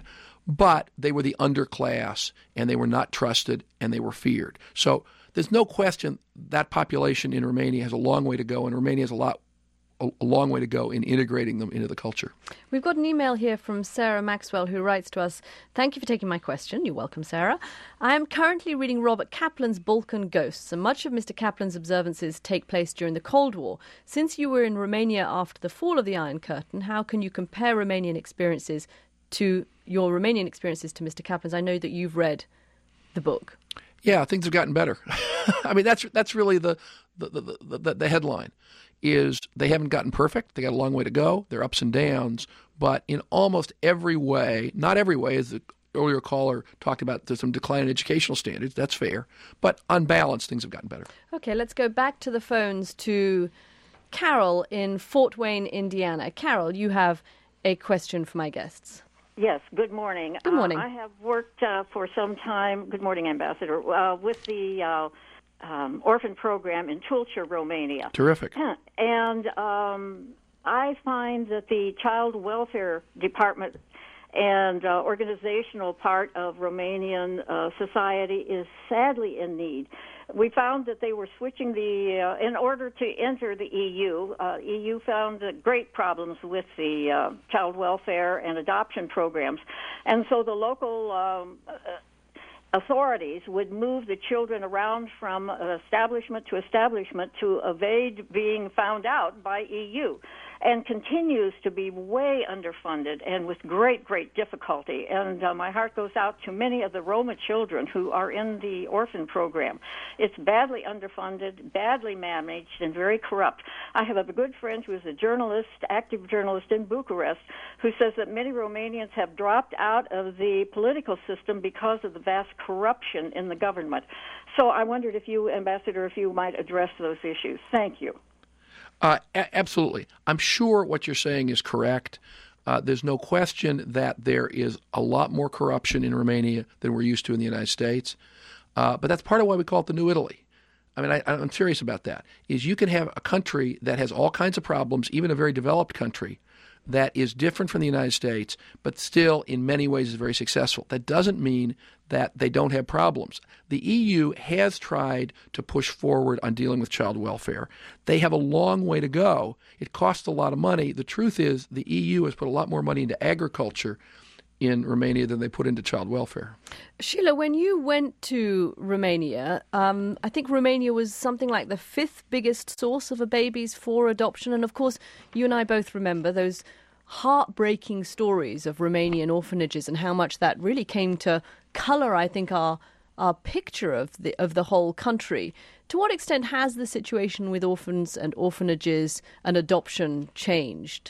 Speaker 2: but they were the underclass, and they were not trusted, and they were feared. So there's no question that population in Romania has a long way to go, and Romania has a lot a long way to go in integrating them into the culture.
Speaker 1: We've got an email here from Sarah Maxwell, who writes to us, "Thank you for taking my question." You're welcome, Sarah. "I am currently reading Robert Kaplan's Balkan Ghosts, and much of Mister Kaplan's observances take place during the Cold War. Since you were in Romania after the fall of the Iron Curtain, how can you compare Romanian experiences to your Romanian experiences to Mister Kaplan's? I know that you've read the book."
Speaker 2: Yeah, things have gotten better. I mean, that's that's really the the, the the the headline. Is they haven't gotten perfect. They got a long way to go. There are ups and downs, but in almost every way, not every way, as the earlier caller talked about, there's some decline in educational standards. That's fair. But on balance, things have gotten better.
Speaker 1: Okay, let's go back to the phones to Carol in Fort Wayne, Indiana. Carol, you have a question for my guests.
Speaker 11: Yes, good morning.
Speaker 1: Good morning.
Speaker 11: Uh, I have worked uh, for some time, good morning, Ambassador, uh, with the uh, um, orphan program in Tulcea, Romania.
Speaker 2: Terrific.
Speaker 11: And um, I find that the child welfare department and uh, organizational part of Romanian uh, society is sadly in need. We found that they were switching the, uh, in order to enter the E U, uh, E U found uh, great problems with the uh, child welfare and adoption programs. And so the local um, uh, authorities would move the children around from establishment to establishment to evade being found out by E U, and continues to be way underfunded and with great, great difficulty. And uh, my heart goes out to many of the Roma children who are in the orphan program. It's badly underfunded, badly managed, and very corrupt. I have a good friend who is a journalist, active journalist in Bucharest, who says that many Romanians have dropped out of the political system because of the vast corruption in the government. So I wondered if you, Ambassador, if you might address those issues. Thank you.
Speaker 2: Uh, a- absolutely. I'm sure what you're saying is correct. Uh, there's no question that there is a lot more corruption in Romania than we're used to in the United States. Uh, but that's part of why we call it the New Italy. I mean, I, I'm serious about that, is you can have a country that has all kinds of problems, even a very developed country, that is different from the United States, but still in many ways is very successful. That doesn't mean that they don't have problems. The E U has tried to push forward on dealing with child welfare. They have a long way to go. It costs a lot of money. The truth is the E U has put a lot more money into agriculture in Romania than they put into child welfare.
Speaker 1: Sheila, when you went to Romania, um, I think Romania was something like the fifth biggest source of a babies for adoption. And of course, you and I both remember those heartbreaking stories of Romanian orphanages and how much that really came to colour, I think, our our picture of the of the whole country. To what extent has the situation with orphans and orphanages and adoption changed?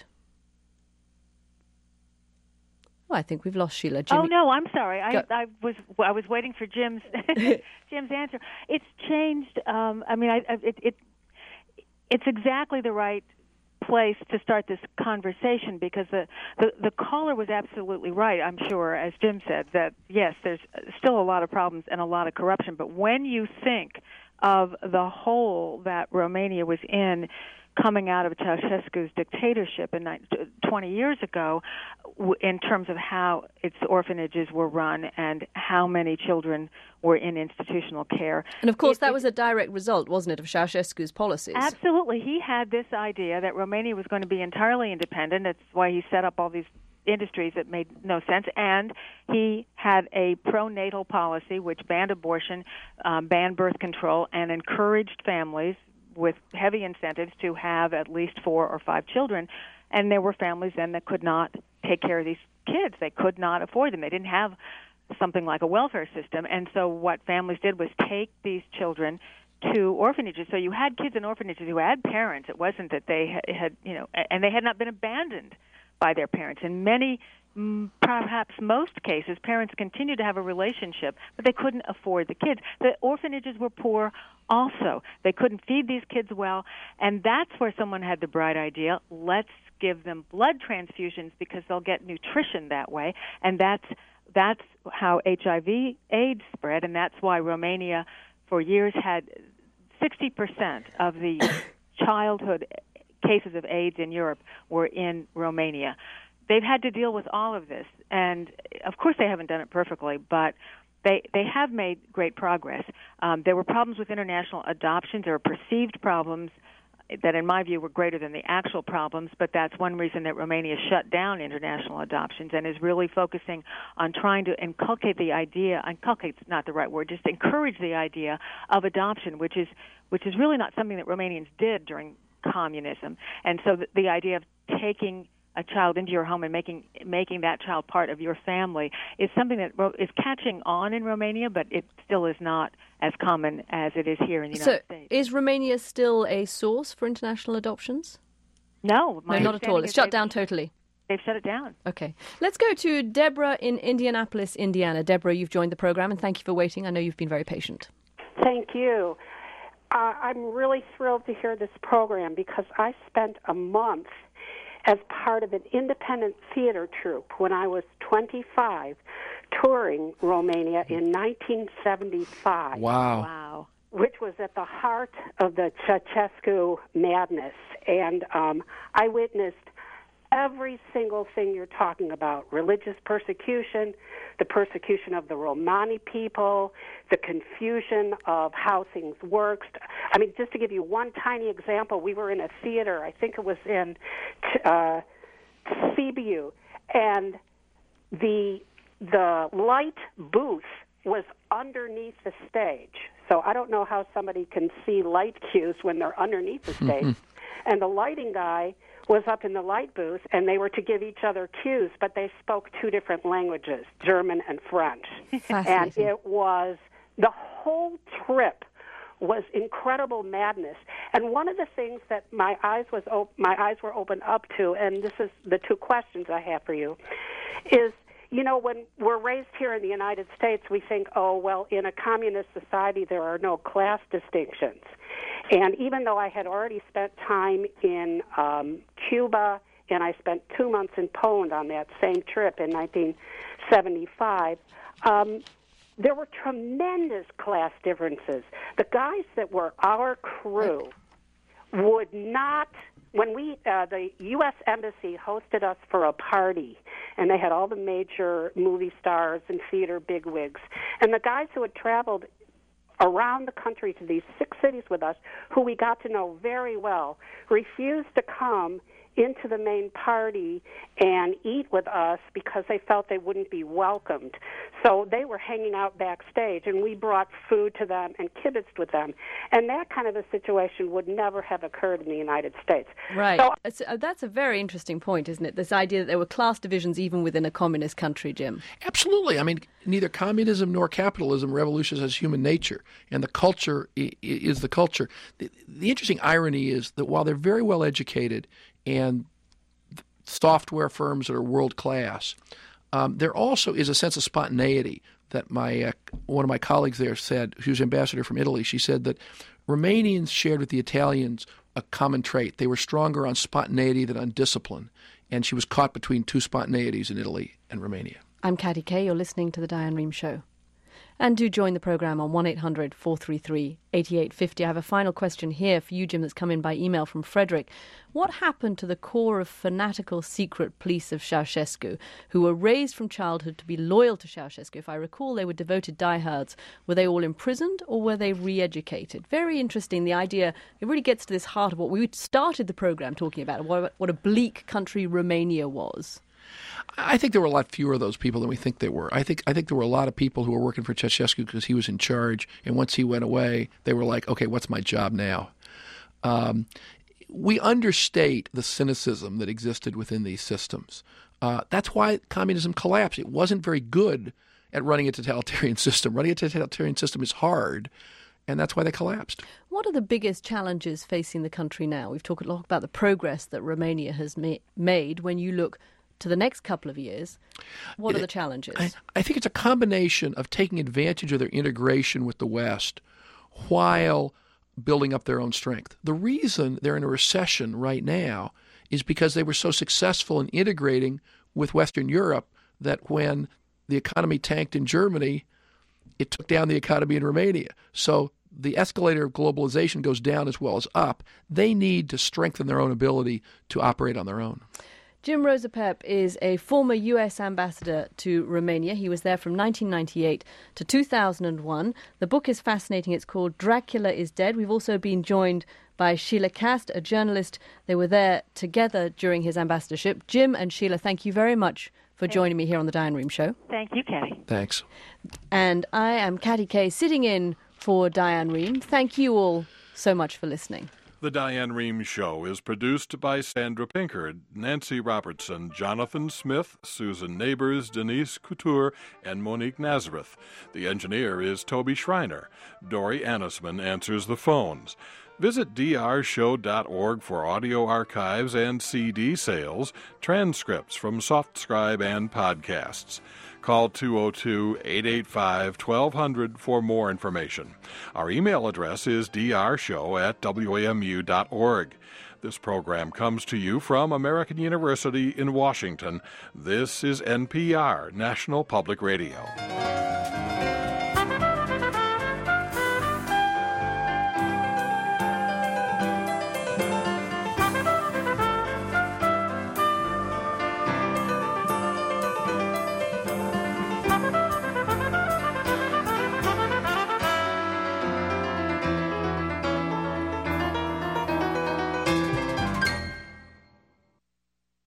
Speaker 1: Oh, I think we've lost Sheila. Jimmy.
Speaker 9: Oh no, I'm sorry. I, I was I was waiting for Jim's Jim's answer. It's changed. Um, I mean, I, I, it, it it's exactly the right place to start this conversation, because the, the the caller was absolutely right. I'm sure, as Jim said, that yes, there's still a lot of problems and a lot of corruption. But when you think of the hole that Romania was in, coming out of Ceausescu's dictatorship in twenty years ago, in terms of how its orphanages were run and how many children were in institutional care.
Speaker 1: And of course,
Speaker 9: it,
Speaker 1: that was a direct result, wasn't it, of Ceausescu's policies?
Speaker 9: Absolutely. He had this idea that Romania was going to be entirely independent. That's why he set up all these industries that made no sense, and he had a pro-natal policy which banned abortion, um, banned birth control, and encouraged families with heavy incentives to have at least four or five children. And there were families then that could not take care of these kids. They could not afford them. They didn't have something like a welfare system. And so what families did was take these children to orphanages. So you had kids in orphanages who had parents. It wasn't that they had, you know, and they had not been abandoned by their parents. In many, perhaps most cases, parents continued to have a relationship, but they couldn't afford the kids. The orphanages were poor also. They couldn't feed these kids well, and that's where someone had the bright idea, let's give them blood transfusions because they'll get nutrition that way, and that's that's how H I V AIDS spread, and that's why Romania for years had sixty percent of the childhood cases of AIDS in Europe were in Romania. they've had to deal with all of this, and of course they haven't done it perfectly, but they they have made great progress. Um, there were problems with international adoptions. There were perceived problems that, in my view, were greater than the actual problems, but that's one reason that Romania shut down international adoptions and is really focusing on trying to inculcate the idea, inculcate's not the right word, just encourage the idea of adoption, which is which is really not something that Romanians did during communism. And so the, the idea of taking a child into your home and making making that child part of your family is something that is catching on in Romania, but it still is not as common as it is here in the United
Speaker 1: so
Speaker 9: States.
Speaker 1: Is Romania still a source for international adoptions?
Speaker 9: No.
Speaker 1: No, not at all. It's shut down totally.
Speaker 9: They've shut it down.
Speaker 1: Okay. Let's go to Deborah in Indianapolis, Indiana. Deborah, you've joined the program, and thank you for waiting. I know you've been very patient.
Speaker 12: Thank you. Uh, I'm really thrilled to hear this program because I spent a month as part of an independent theater troupe when I was twenty-five, touring Romania in nineteen seventy-five.
Speaker 2: Wow.
Speaker 9: Wow.
Speaker 12: Which was at the heart of the Ceausescu madness. And um, I witnessed every single thing you're talking about, religious persecution, the persecution of the Romani people, the confusion of how things worked. I mean, just to give you one tiny example, we were in a theater, I think it was in uh, Sibiu, and the the light booth was underneath the stage. So I don't know how somebody can see light cues when they're underneath the stage. And the lighting guy was up in the light booth, and they were to give each other cues, but they spoke two different languages, German and French. And it was, the whole trip was incredible madness. And one of the things that my eyes was op- my eyes were opened up to, and this is the two questions I have for you, is, you know, when we're raised here in the United States, we think, oh, well, in a communist society, there are no class distinctions. And even though I had already spent time in um, Cuba, and I spent two months in Poland on that same trip in nineteen seventy-five, um, there were tremendous class differences. The guys that were our crew would not, when we, uh, the U S Embassy hosted us for a party, and they had all the major movie stars and theater bigwigs, and the guys who had traveled around the country to these six cities with us, who we got to know very well, refused to come into the main party and eat with us because they felt they wouldn't be welcomed. So they were hanging out backstage, and we brought food to them and kibitzed with them. And that kind of a situation would never have occurred in the United States.
Speaker 1: Right.
Speaker 12: So,
Speaker 1: It's, uh, that's a very interesting point, isn't it? This idea that there were class divisions even within a communist country, Jim.
Speaker 2: Absolutely. I mean, neither communism nor capitalism revolutionizes human nature, and the culture i- is the culture. The, the interesting irony is that while they're very well educated and software firms that are world class, um, there also is a sense of spontaneity that my uh, one of my colleagues there said. She was ambassador from Italy. She said that Romanians shared with the Italians a common trait. They were stronger on spontaneity than on discipline, and she was caught between two spontaneities in Italy and Romania.
Speaker 1: I'm Katty Kay. You're listening to The Diane Rehm Show. And do join the programme on one eight hundred four three three eight eight five zero. I have a final question here for you, Jim, that's come in by email from Frederick. What happened to the core of fanatical secret police of Ceausescu, who were raised from childhood to be loyal to Ceausescu? If I recall, they were devoted diehards. Were they all imprisoned, or were they re-educated? Very interesting, the idea. It really gets to this heart of what we started the programme talking about, what, what a bleak country Romania was.
Speaker 2: I think there were a lot fewer of those people than we think there were. I think I think there were a lot of people who were working for Ceausescu because he was in charge, and once he went away, they were like, okay, what's my job now? Um, we understate the cynicism that existed within these systems. Uh, that's why communism collapsed. It wasn't very good at running a totalitarian system. Running a totalitarian system is hard, and that's why they collapsed.
Speaker 1: What are the biggest challenges facing the country now? We've talked a lot about the progress that Romania has ma- made. When you look to the next couple of years, what are the challenges?
Speaker 2: I, I think it's a combination of taking advantage of their integration with the West while building up their own strength. The reason they're in a recession right now is because they were so successful in integrating with Western Europe that when the economy tanked in Germany, it took down the economy in Romania. So the escalator of globalization goes down as well as up. They need to strengthen their own ability to operate on their own.
Speaker 1: Jim Rosapep is a former U S ambassador to Romania. He was there from nineteen ninety-eight to two thousand one. The book is fascinating. It's called Dracula is Dead. We've also been joined by Sheila Cast, a journalist. They were there together during his ambassadorship. Jim and Sheila, thank you very much for joining me here on the Diane Rehm Show.
Speaker 9: Thank you, Katty.
Speaker 2: Thanks.
Speaker 1: And I am Katty Kay, sitting in for Diane Rehm. Thank you all so much for listening.
Speaker 13: The Diane Rehm Show is produced by Sandra Pinkard, Nancy Robertson, Jonathan Smith, Susan Neighbors, Denise Couture, and Monique Nazareth. The engineer is Toby Schreiner. Dory Annisman answers the phones. Visit d r show dot org for audio archives and C D sales, transcripts from SoftScribe and podcasts. Call two oh two, eight eight five, twelve hundred for more information. Our email address is d r show at w a m u dot org. This program comes to you from American University in Washington. This is N P R, National Public Radio.